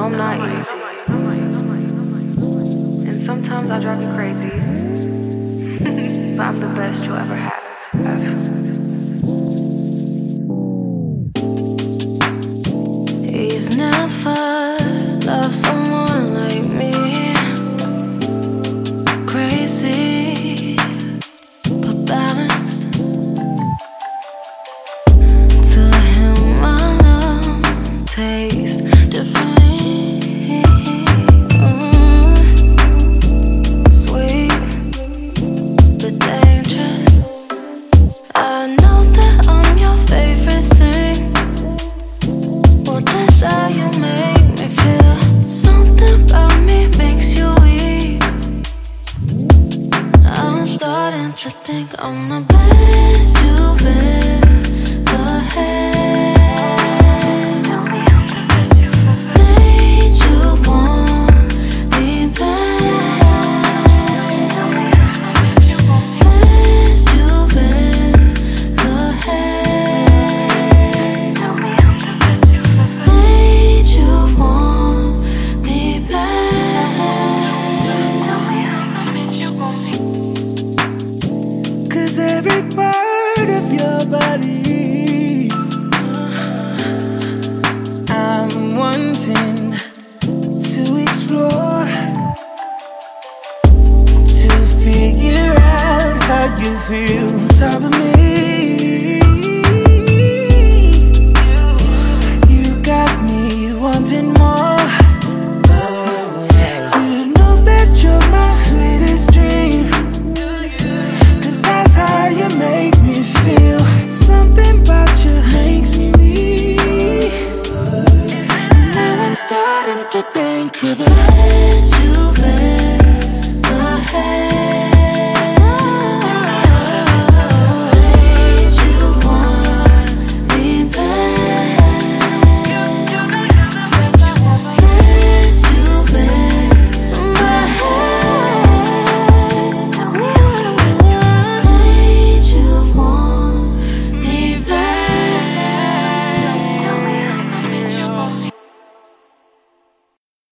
I'm not easy. And sometimes I drive you crazy. But I'm the best you'll ever have. He's never loved someone like me. Crazy, but balanced. To him, my love tastes differently. Sweet, but dangerous. I know that I'm your favorite thing. Well, that's how you make me feel. Something about me makes you weak. I'm starting to think I'm the best you've ever had. Tell me I'm the best you've ever had. Made you want me back. Tell me I'm the best you've ever had. Best you've ever had. Tell me I'm the best you've ever had. Made you want me back. Tell me how I made you want me. 'Cause every part of your body I'm wanting to explore, to figure out how you feel on top of me. You got me wanting more. You know that you're my sweetest dream. 'Cause that's how you make me feel. Something about you makes me weak. Now I'm starting to think you're the best